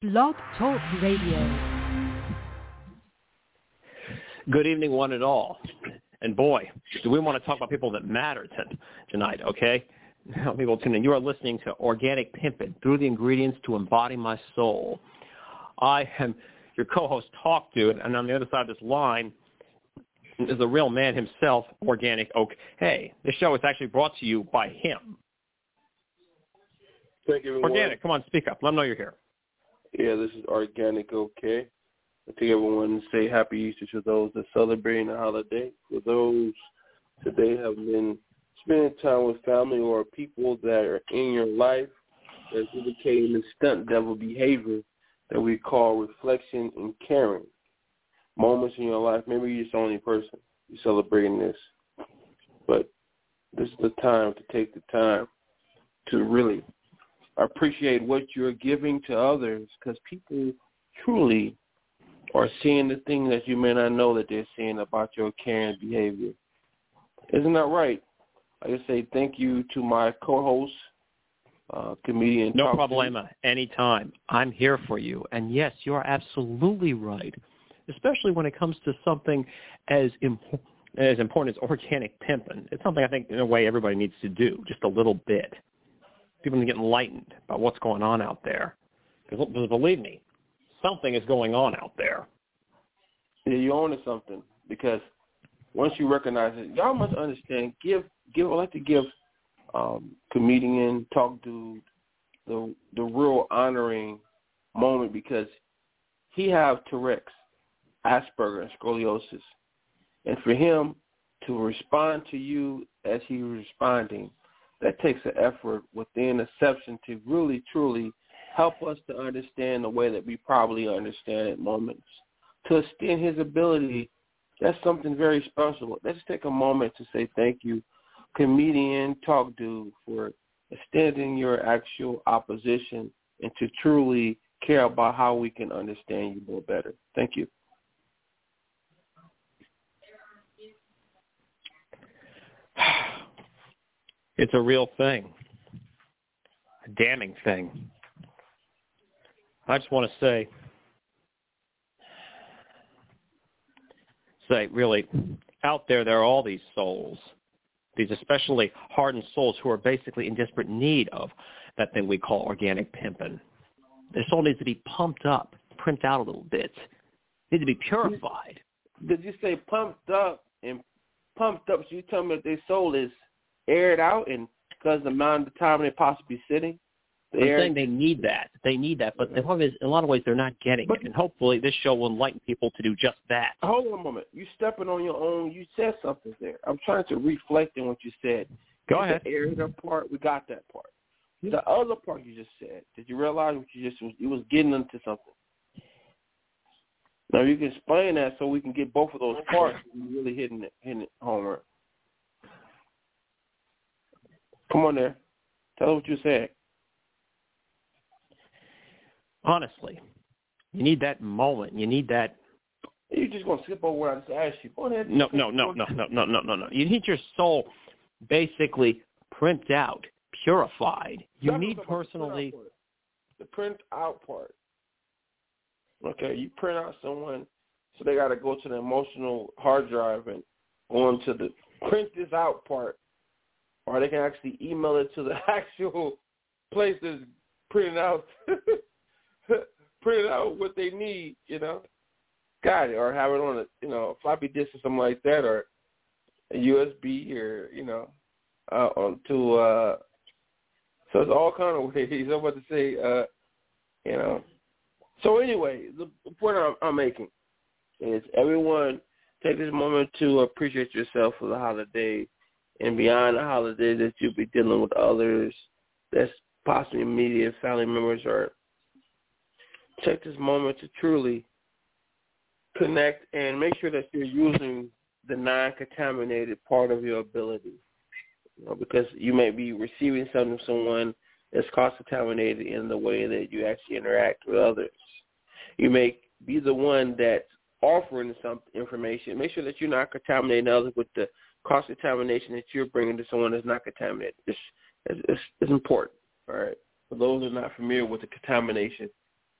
Blog Talk Radio. Good evening, one and all. And boy, do we want to talk about people that matter tonight, okay? Now, people tune in. You are listening to Organic Pimpin', through the ingredients to embody my soul. I am your co-host, Talk Dude, and on the other side of this line is the real man himself, Organic Okay. This show is actually brought to you by him. Thank you, everyone. Organic, come on, speak up. Let them know you're here. Yeah, this is Organic Okay. I think everyone say Happy Easter to those that celebrating the holiday. For those today have been spending time with family or people that are in your life that's indicating the stunt devil behavior that we call reflection and caring. Moments in your life, maybe you're the only person you're celebrating this, but this is the time to take the time to really appreciate what you're giving to others, because people truly are seeing the things that you may not know that they're seeing about your caring behavior. Isn't that right? I just say thank you to my co-host, comedian. No problema. Anytime. I'm here for you. And yes, you are absolutely right, especially when it comes to something as important as organic pimping. It's something I think, in a way, everybody needs to do, just a little bit. People need to get enlightened about what's going on out there. Because believe me, something is going on out there. Yeah, you're on to something, because once you recognize it, y'all must understand, I like to give comedian, Talk Dude, the real honoring moment, because he have Tourette's, Asperger, and scoliosis. And for him to respond to you as he was responding, that takes an effort within exception to really, truly help us to understand the way that we probably understand at moments. To extend his ability, that's something very special. Let's take a moment to say thank you, comedian, Talk Dude, for extending your actual opposition and to truly care about how we can understand you more better. Thank you. It's a real thing, a damning thing. I just want to say, really, out there are all these souls, these especially hardened souls who are basically in desperate need of that thing we call organic pimping. Their soul needs to be pumped up, primped out a little bit. Needs to be purified. Did you say pumped up? And pumped up, so you tell me that their soul is aired out, and because the amount of time they possibly sitting? I'm saying they need that. They need that, but the problem is, in a lot of ways, they're not getting it. And hopefully this show will enlighten people to do just that. Hold on a moment. You stepping on your own. You said something there. I'm trying to reflect on what you said. Go ahead. The area part, we got that part. The other part you just said, did you realize what you was getting into something? Now you can explain that so we can get both of those parts really hitting it home. Come on there. Tell us what you said. Honestly, you need that moment. You need that. You're just going to skip over what I just asked you. Go ahead. No. You need your soul basically primped out, purified. You need personally. The print out part. Okay, you print out someone, so they got to go to the emotional hard drive and go into the print this out part. Or they can actually email it to the actual place that's printing out what they need, Got it. Or have it on a floppy disk or something like that, or a USB, or onto so it's all kind of ways. I'm about to say, So anyway, the point I'm making is everyone take this moment to appreciate yourself for the holiday. And beyond the holiday, that you'll be dealing with others that's possibly immediate family members, or take this moment to truly connect and make sure that you're using the non-contaminated part of your ability. Because you may be receiving something from someone that's cross-contaminated in the way that you actually interact with others. You may be the one that's offering some information. Make sure that you're not contaminating others with the cross-contamination that you're bringing to someone that's not contaminated. It's important, all right? For those who are not familiar with the contamination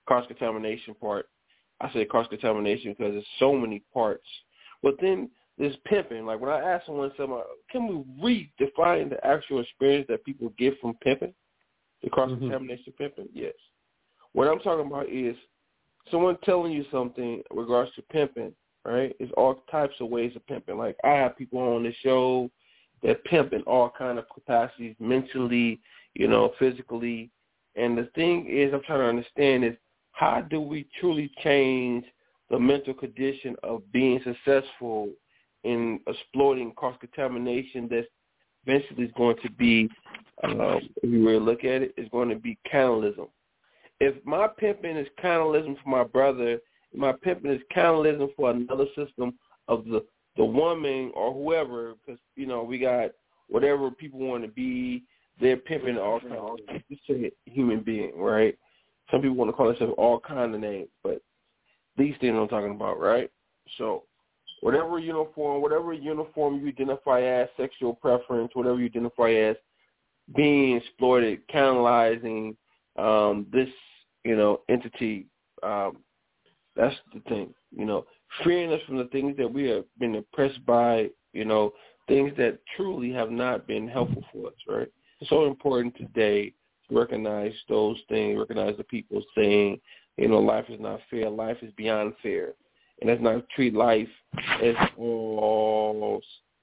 cross-contamination part. I say cross-contamination because there's so many parts. But then there's pimping. Like when I ask someone, can we redefine the actual experience that people get from pimping, the cross-contamination pimping? Yes. What I'm talking about is someone telling you something in regards to pimping, right? It's all types of ways of pimping. Like I have people on the show that pimp in all kind of capacities, mentally, physically. And the thing is, I'm trying to understand is how do we truly change the mental condition of being successful in exploiting cross-contamination that eventually is going to be, if you really look at it, is going to be cannibalism. If my pimping is cannibalism for my brother, my pimping is cannibalism for another system of the woman or whoever, because, we got whatever people want to be, they're pimping all kinds of just say human being, right? Some people want to call themselves all kinds of names, but these things I'm talking about, right? So whatever uniform you identify as, sexual preference, whatever you identify as, being exploited, cannibalizing this, entity, that's the thing, freeing us from the things that we have been oppressed by, things that truly have not been helpful for us, right? It's so important today to recognize those things, recognize the people saying, life is not fair, life is beyond fair. And let's not treat life as all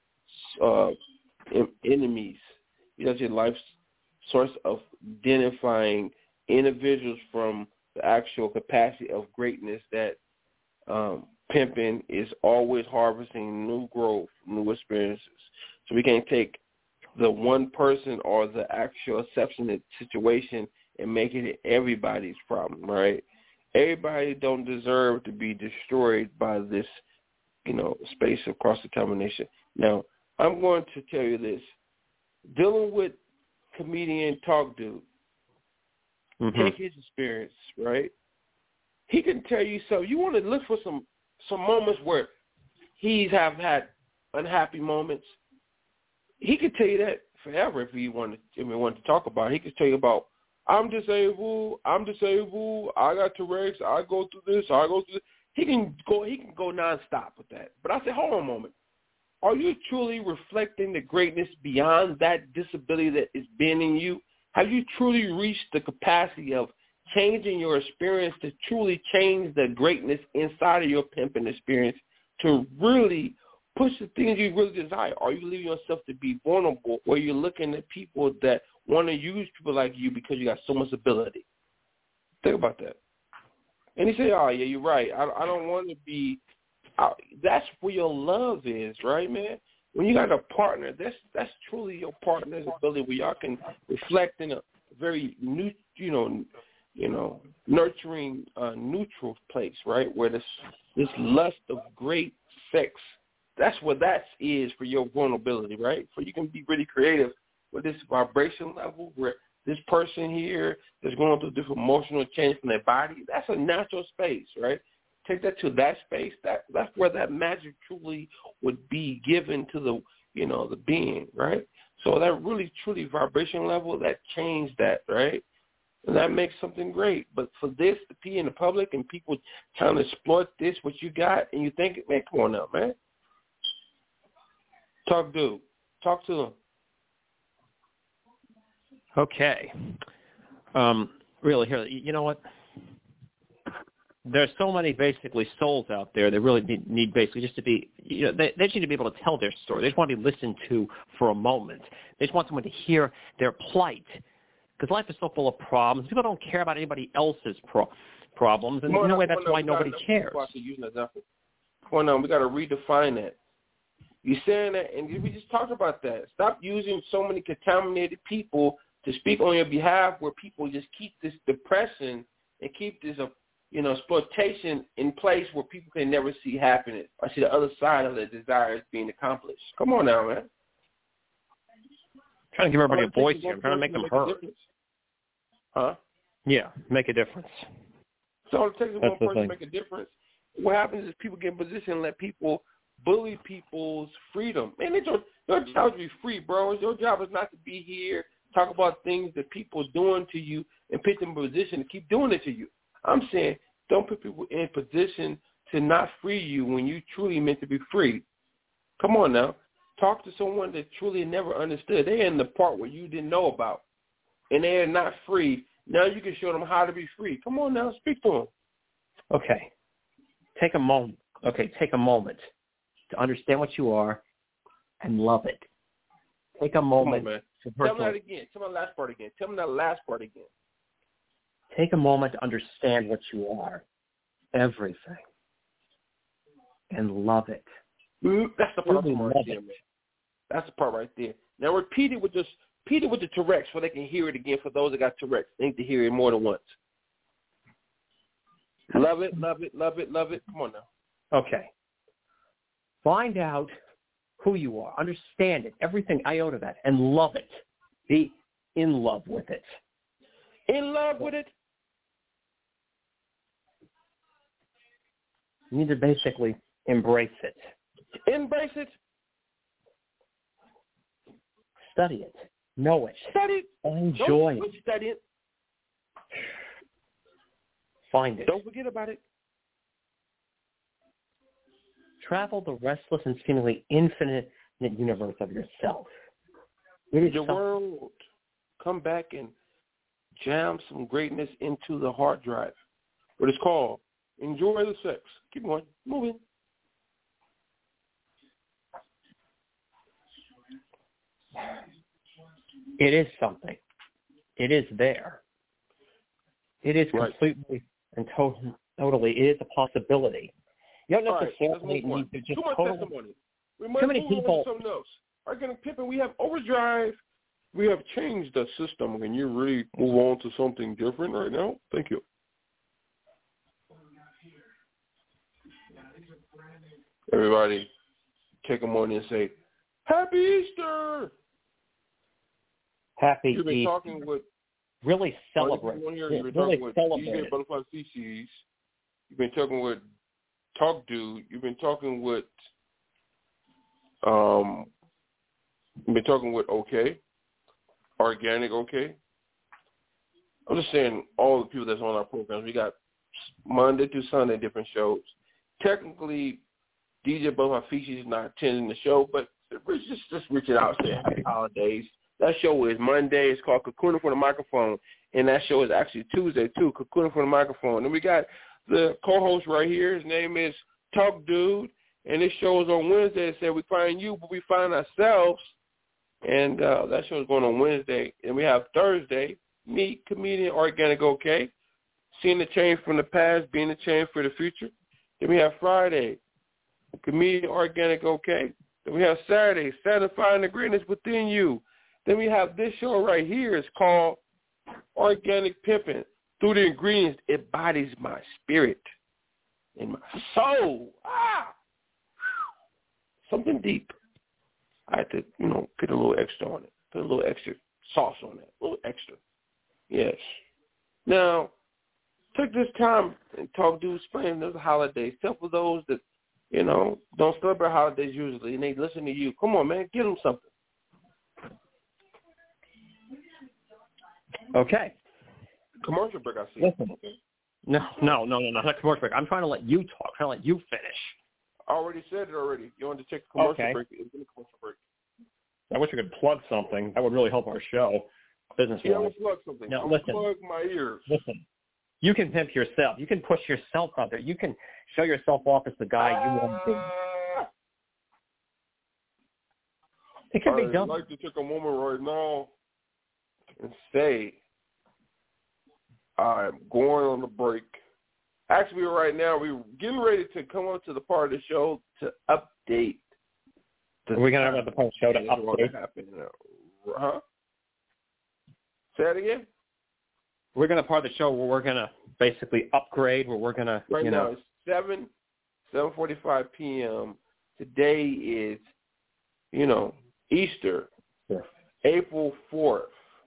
enemies. That's your life's source of identifying individuals from the actual capacity of greatness that pimping is always harvesting new growth, new experiences. So we can't take the one person or the actual exceptional situation and make it everybody's problem, right? Everybody don't deserve to be destroyed by this, space of cross-contamination. Now, I'm going to tell you this. Dealing with comedian Talk Dude, take his experience, right? He can tell you something. You want to look for some moments where he's have had unhappy moments. He could tell you that forever if he wanted to talk about it. He could tell you about, I'm disabled, I got Tourette's, I go through this, I go through this. He can go nonstop with that. But I say, hold on a moment. Are you truly reflecting the greatness beyond that disability that is being in you? Have you truly reached the capacity of changing your experience to truly change the greatness inside of your pimping experience to really push the things you really desire? Are you leaving yourself to be vulnerable where you're looking at people that want to use people like you because you got so much ability? Think about that. And he said, oh, yeah, you're right. I don't want to be that's where your love is, right, man? When you got a partner, that's truly your partner's ability where y'all can reflect in a very nurturing, neutral place, right? Where this lust of great sex, that's what that is for your vulnerability, right? So you can be really creative with this vibration level where this person here is going through different emotional change from their body. That's a natural space, right? Take that to that space. That's where that magic truly would be given to the the being, right? So that really truly vibration level that changed that, right? And that makes something great. But for this to be in the public and people trying to exploit this, what you got, and you think, man, come on now, man. Talk to them. Okay. Really, here, you know what? There's so many basically souls out there that really need basically just to be, they just need to be able to tell their story. They just want to be listened to for a moment. They just want someone to hear their plight. Because life is so full of problems. People don't care about anybody else's problems. And in a way, that's why nobody cares. Come on now, we got to redefine that. You're saying that, and we just talked about that. Stop using so many contaminated people to speak on your behalf where people just keep this depression and keep this exploitation in place where people can never see happiness or see the other side of the desires being accomplished. Come on now, man. I'm trying to give everybody a voice here. I'm trying to make them heard. Huh? Yeah, make a difference. So all it takes is one person to make a difference. What happens is people get in position and let people bully people's freedom. Man, your job is to be free, bro. Your job is not to be here, talk about things that people are doing to you and put them in a position to keep doing it to you. I'm saying don't put people in position to not free you when you truly meant to be free. Come on now. Talk to someone that truly never understood. They're in the part where you didn't know about, and they are not free. Now you can show them how to be free. Come on now. Speak to them. Okay. Take a moment. Take a moment to understand what you are and love it. Take a moment. Come on, man. Tell me that again. Tell me that last part again. Tell me that last part again. Take a moment to understand what you are, everything, and love it. That's the part Really right there, man. That's the part right there. Now repeat it with the Tourette's so they can hear it again for those that got Tourette's. They need to hear it more than once. Love it, love it, love it, love it. Come on now. Okay. Find out who you are. Understand it, everything iota of that, and love it. Be in love with it. In love with it? You need to basically embrace it. Embrace it? Study it. Know it. Study it. Enjoy it. Study it. Find it. Don't forget about it. Travel the restless and seemingly infinite universe of yourself. Your world. Come back and jam some greatness into the hard drive. What it's called. Enjoy the sex. Keep going. Moving. It is something. It is there. It is completely and totally. It is a possibility. You don't necessarily need to just testimony. We must move on to something else. Organic Pimpin', we have overdrive. We have changed the system. Can you really move on to something different right now? Thank you. Everybody, take a moment and say, Happy Easter! Happy You've been Easter. Talking with... Really celebrate. You've been talking with DJ Butterfly CC's. You've been talking with Talk Dude. You've been talking with... You've been talking with OK. Organic OK. I'm just saying all the people that's on our programs. We got Monday through Sunday different shows. Technically, DJ Butterfly Features is not attending the show, but just reaching out saying happy holidays. That show is Monday. It's called Cocooning for the Microphone, and that show is actually Tuesday, too, Cocooning for the Microphone. And we got the co-host right here. His name is Talk Dude, and this show is on Wednesday. It said we find you, but we find ourselves, and that show is going on Wednesday. And we have Thursday, Meet Comedian Organic OK, seeing the change from the past, being the change for the future. Then we have Friday, Comedian Organic OK. Then we have Saturday, Satisfying the Greatness Within You. Then we have this show right here. It's called Organic Pimpin'. Through the ingredients, it bodies my spirit and my soul. Something deep. I had to, put a little extra on it. Put a little extra sauce on it. A little extra. Yes. Now, take this time and talk to explain those holidays. Tell for those that, don't celebrate holidays usually, and they listen to you. Come on, man. Give them something. Okay. Commercial break, I see. Listen. Okay. No, not commercial break. I'm trying to let you talk. I'm trying to let you finish. I already said it already. You want to take a commercial break? It's been a commercial break. I wish I could plug something. That would really help our show, business-wise. Yeah, I'm going to plug something. Now, I'm going to plug my ears. Listen. You can pimp yourself. You can push yourself out there. You can show yourself off as the guy you want to be. It can be done. I'd like to take a moment right now and say I'm going on the break. Actually, right now, we're getting ready to come up to the part of the show to update. We're going to have the part of the show to update. Huh? Say that again? We're going to part of the show where we're going to basically upgrade, where we're going to, Right now, it's 7:45 p.m. Today is, Easter, April 4th.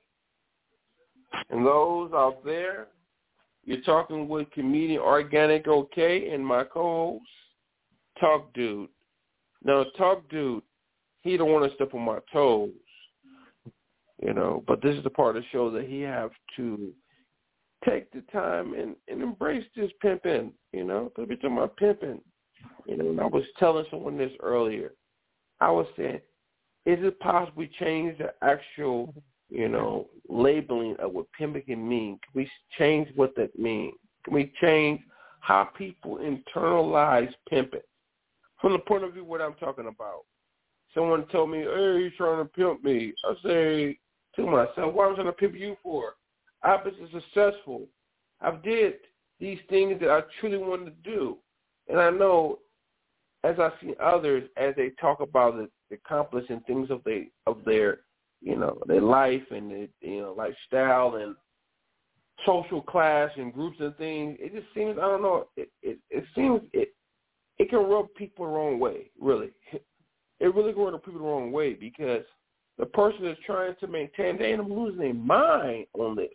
And those out there, you're talking with Comedian Organic OK and my co-host, Talk Dude. Now, Talk Dude, he don't want to step on my toes, but this is the part of the show that he have to take the time and embrace this pimping, because we're talking about pimping. And I was telling someone this earlier. I was saying, is it possible we change the actual, labeling of what pimping can mean? Can we change what that means? Can we change how people internalize pimping? From the point of view of what I'm talking about. Someone told me, hey, you're trying to pimp me. I say to myself, what am I trying to pimp you for? I've been successful. I've did these things that I truly wanted to do. And I know as I see others, as they talk about the accomplishing things of their their life and their, lifestyle and social class and groups and things, it just seems, I don't know, it seems it can rub people the wrong way, really. It really can rub people the wrong way because the person is trying to maintain, they end up losing their mind on this.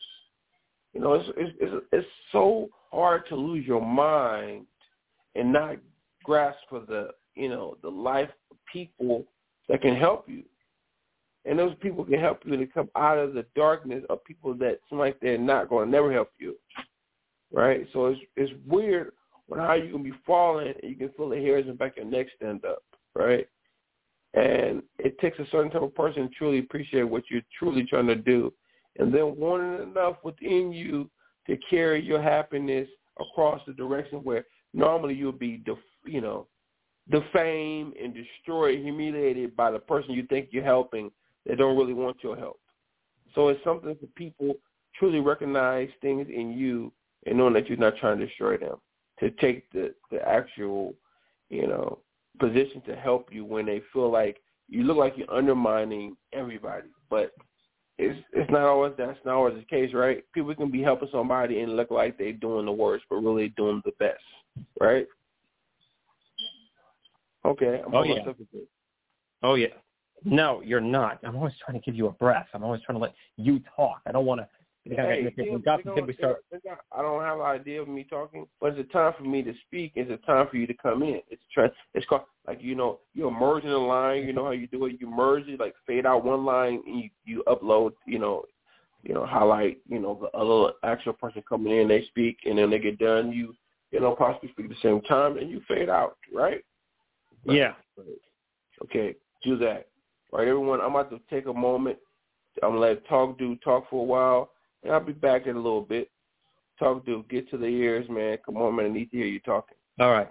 It's so hard to lose your mind and not grasp for the life of people that can help you. And those people can help you to come out of the darkness of people that seem like they're not going to never help you, right? So it's weird when how you can be falling and you can feel the hairs in the back of your neck stand up, right? And it takes a certain type of person to truly appreciate what you're truly trying to do and then wanting enough within you to carry your happiness across the direction where normally you'll be, defamed and destroyed, humiliated by the person you think you're helping that don't really want your help. So it's something for people truly recognize things in you and knowing that you're not trying to destroy them, to take the actual, position to help you when they feel like you look like you're undermining everybody. But it's not always, that's not always the case, right? People can be helping somebody and look like they're doing the worst, but really doing the best, right? Okay. Oh, yeah. No, you're not. I'm always trying to give you a breath. I'm always trying to let you talk. I don't want to. I don't have an idea of me talking, but it's a time for me to speak. It's a time for you to come in. It's called, you merge in a line. You know how you do it. You merge it, fade out one line, and you upload, highlight, the other actual person coming in, they speak, and then they get done. You possibly speak at the same time, and you fade out, right? Yeah. Okay, do that. All right, everyone, I'm about to take a moment. I'm going to let Talk Dude talk for a while, and I'll be back in a little bit. Talk Dude, get to the ears, man. Come on, man. I need to hear you talking. All right.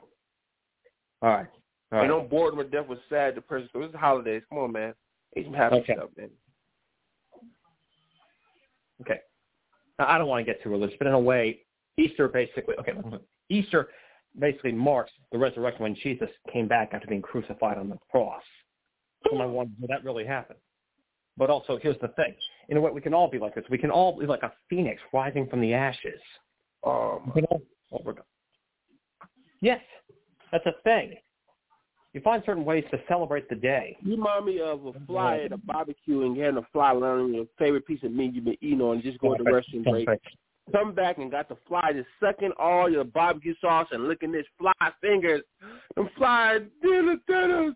And don't bore them to death with sad depression. So it's the holidays. Come on, man. Make some happy stuff, man. Okay. Now, I don't want to get too religious, but in a way, Easter basically marks the resurrection when Jesus came back after being crucified on the cross. So I wonder, did that really happen? But also, here's the thing. In a way, we can all be like this. We can all be like a phoenix rising from the ashes. Yes, that's a thing. You find certain ways to celebrate the day. You remind me of a fly at a barbecue and getting a fly land on your favorite piece of meat you've been eating on and just go to the restroom break. Come back and got the fly just sucking all your barbecue sauce and licking this fly fingers and fly dinner.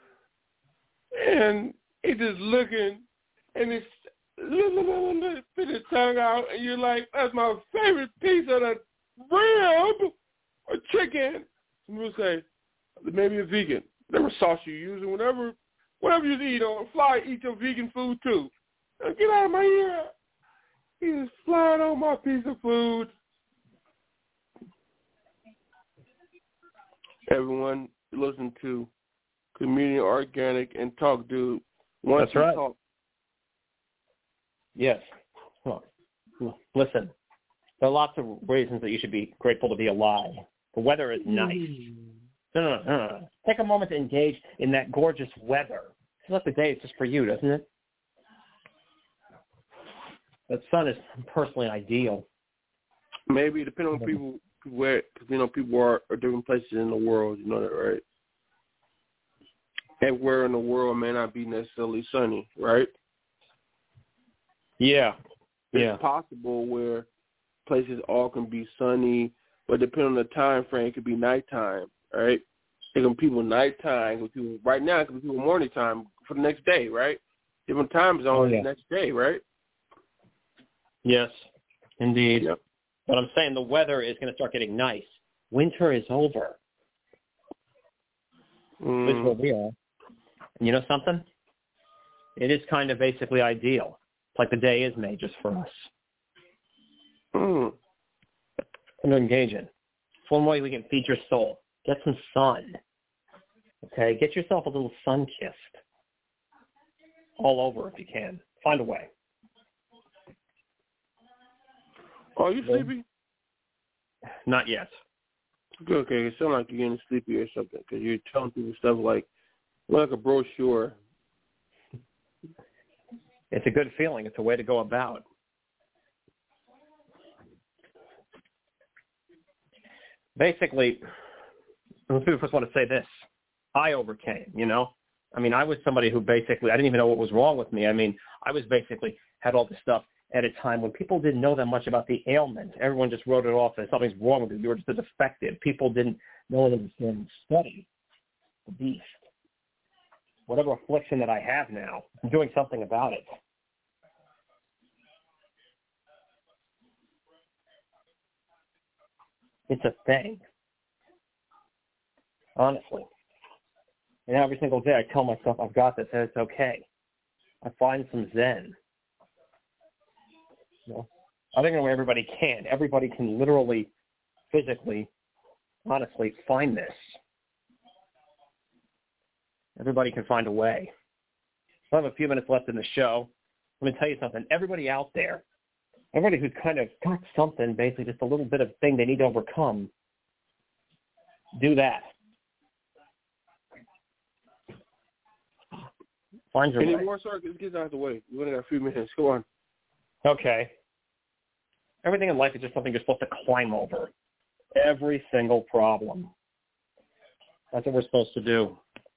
And it just looking and it's spit its tongue out and you're like, that's my favorite piece of the rib or chicken. And we'll say, maybe a vegan. Whatever sauce you use and whatever you eat on, fly eat your vegan food too. Now get out of my ear. He just flying on my piece of food. Everyone, listen to Community Organic and Talk Dude. That's right. Yes. Well, listen, there are lots of reasons that you should be grateful to be alive. The weather is nice. No. Take a moment to engage in that gorgeous weather. Feel like the day is just for you, doesn't it? That sun is personally ideal. Maybe depending on people where, people are different places in the world. You know that, right? Everywhere in the world may not be necessarily sunny, right? Yeah. It's possible where places all can be sunny, but depending on the time frame, it could be nighttime, right? It can be people nighttime, it can be people right now, it can be people morning time for the next day, right? Different time zones the next day, right? Yes, indeed. Yep. But I'm saying the weather is going to start getting nice. Winter is over. Which is where we are. And you know something? It is kind of basically ideal. It's like the day is made just for us. And to engage in. It's one way we can feed your soul. Get some sun. Okay? Get yourself a little sun-kissed. All over if you can. Find a way. Are you sleepy? Not yet. Good, okay. It sounds like you're getting sleepy or something because you're telling people stuff like a brochure. It's a good feeling. It's a way to go about. Basically, I first want to say this. I overcame, you know. I mean, I was somebody who basically, I didn't even know what was wrong with me. I mean, I was basically, had all this stuff at a time when people didn't know that much about the ailment. Everyone just wrote it off as something's wrong with you. You were just a defective. People didn't know and understand study the beast. Whatever affliction that I have now, I'm doing something about it. It's a thing. Honestly. And every single day I tell myself I've got this and it's okay. I find some zen. You know, I think everybody can. Everybody can literally, physically, honestly find this. Everybody can find a way. I have a few minutes left in the show. Let me tell you something. Everybody out there, everybody who's kind of got something, basically just a little bit of thing they need to overcome, do that. Find your way. Any more, sir? Let's get out of the way. We only got a few minutes. Go on. Okay. Everything in life is just something you're supposed to climb over. Every single problem. That's what we're supposed to do.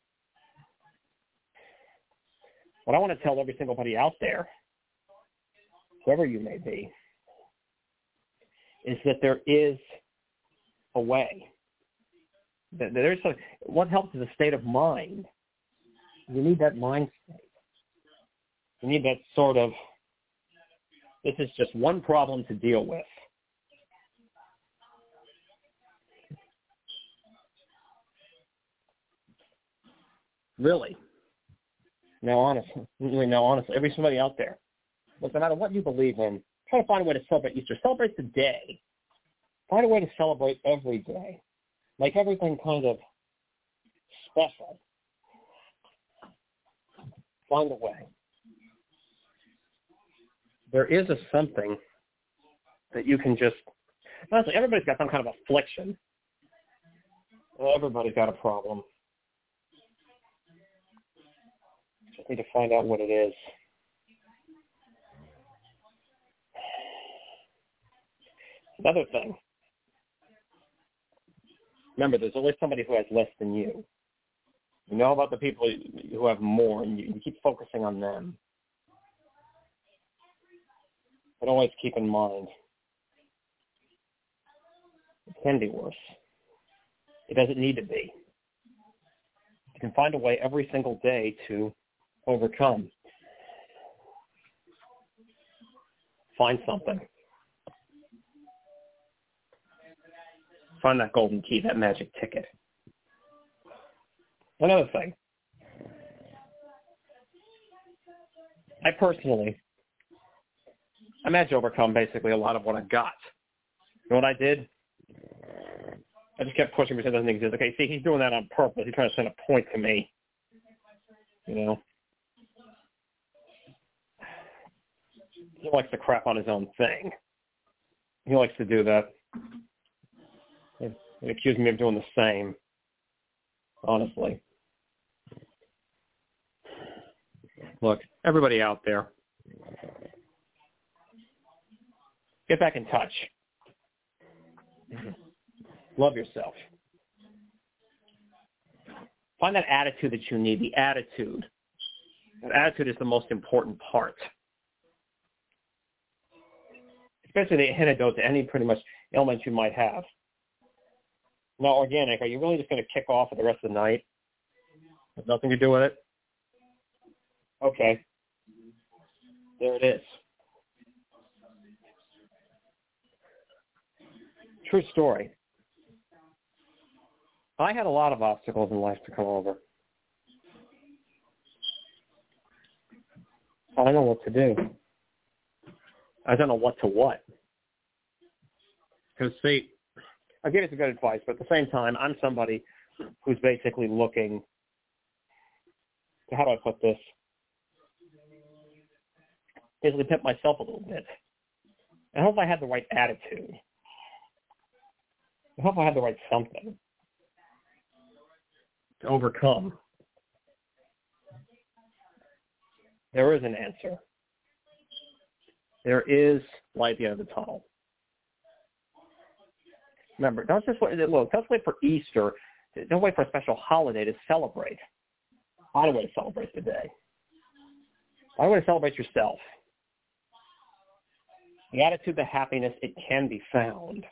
What I want to tell every single buddy out there, whoever you may be, is that there is a way. There's what helps is a state of mind. You need that mind state. You need that sort of, this is just one problem to deal with. Really. Now, honestly, every somebody out there, look, no matter what you believe in, try to find a way to celebrate Easter. Celebrate the day. Find a way to celebrate every day. Make everything kind of special. Find a way. There is a something that you can just, honestly, everybody's got some kind of affliction. Everybody's got a problem. Just need to find out what it is. Another thing. Remember, there's always somebody who has less than you. You know about the people who have more, and you keep focusing on them. But always keep in mind, it can be worse. It doesn't need to be. You can find a way every single day to overcome. Find something. Find that golden key, that magic ticket. Another thing. I personally, I managed to overcome basically a lot of what I got. You know what I did? I just kept pushing because it doesn't exist. Okay, see, he's doing that on purpose. He's trying to send a point to me. You know? He likes to crap on his own thing. He likes to do that. He accused me of doing the same. Honestly. Look, everybody out there, get back in touch. Love yourself. Find that attitude that you need, the attitude. That attitude is the most important part. Especially the antidote to any pretty much ailment you might have. Now, organic, are you really just going to kick off for the rest of the night? Has nothing to do with it? Okay. There it is. True story. I had a lot of obstacles in life to come over. I don't know what to do. I don't know what to what. Because, see, I gave you some good advice, but at the same time, I'm somebody who's basically looking, how do I put this? Basically pimp myself a little bit. I hope I had the right attitude. I hope I had the right something to overcome. There is an answer. There is light at the end of the tunnel. Remember, don't just wait for Easter. Don't wait for a special holiday to celebrate. Find a way to celebrate today. Find a way to celebrate yourself. The attitude, the happiness, it can be found.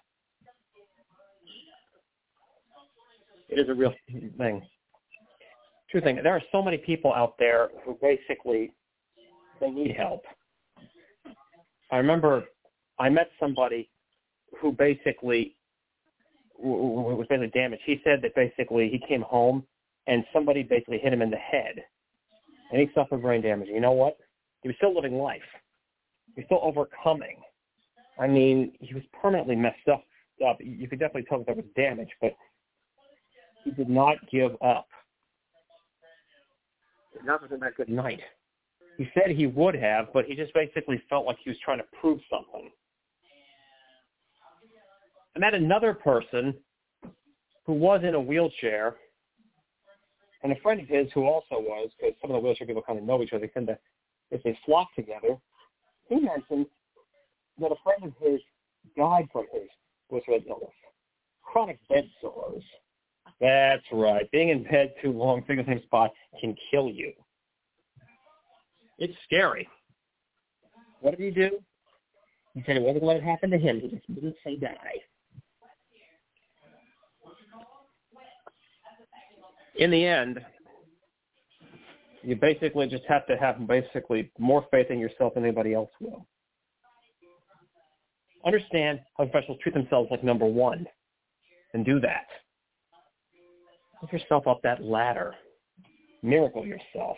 It is a real thing. True thing. There are so many people out there who basically, they need help. I remember I met somebody who basically was basically damaged. He said that basically he came home and somebody basically hit him in the head, and he suffered brain damage. You know what? He was still living life. He was still overcoming. I mean, he was permanently messed up. You could definitely tell that there was damage, but he did not give up. Not for that good night. He said he would have, but he just basically felt like he was trying to prove something. I met another person who was in a wheelchair, and a friend of his who also was, because some of the wheelchair people kind of know each other, they tend to, if they flock together. He mentioned that a friend of his died from his wheelchair illness. Chronic bed sores. That's right. Being in bed too long, sitting in the same spot, can kill you. It's scary. What did he do? He said he wasn't going to let it happen to him. He just didn't say die. In the end, you basically just have to have basically more faith in yourself than anybody else will. Understand how professionals treat themselves like number one, and do that. Lift yourself up that ladder. Miracle yourself.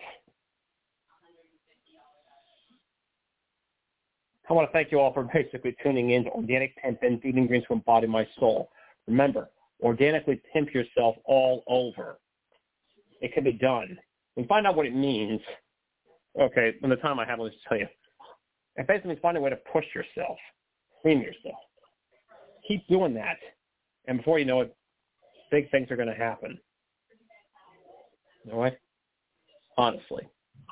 I want to thank you all for basically tuning in to Organic Pimpin', Food and Greens to Embody My Soul. Remember, organically pimp yourself all over. It can be done. And find out what it means. Okay, from the time I have, let's tell you. It basically means find a way to push yourself, cream yourself. Keep doing that, and before you know it, big things are going to happen. All right? Honestly.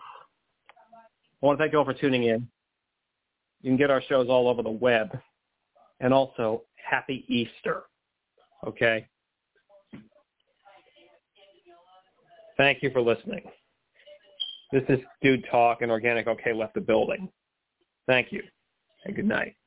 I want to thank you all for tuning in. You can get our shows all over the web. And also, Happy Easter. Okay? Thank you for listening. This is Dude Talk, and Organic OK left the building. Thank you, and good night.